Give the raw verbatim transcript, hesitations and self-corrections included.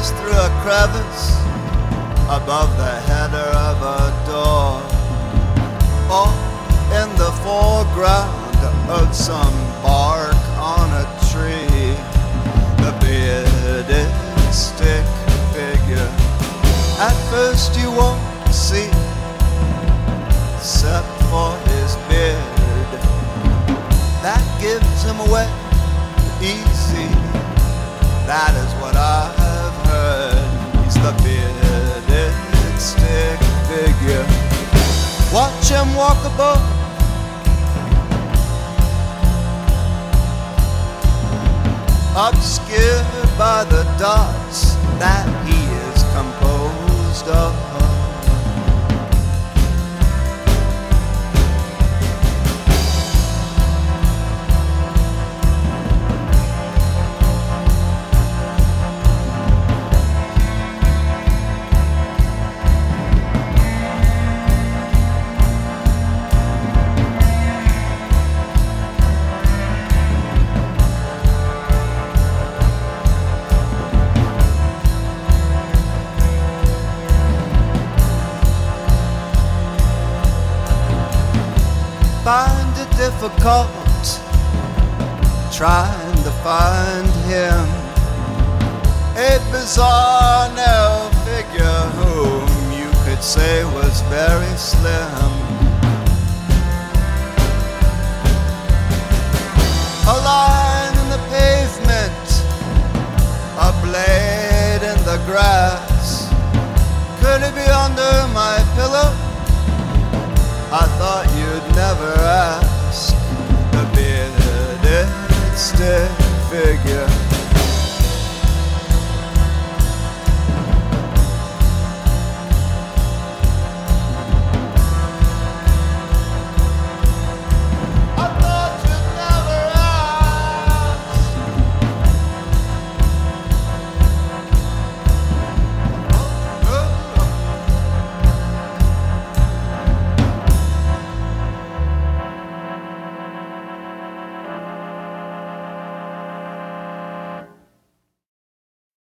pass through a crevice above the header of a door, or in the foreground of some bark on a tree, the bearded stick figure at first you won't see, except for his beard that gives him away easy. That is what I've heard. He's the bearded stick figure. Watch him walk above, obscured by the dots that he is composed of. Find it difficult trying to find him, a bizarre narrow figure whom you could say was very slim. A line in the pavement, a blade in the grass. Could it be under my pillow? I thought you'd never ask. The bearded stick figure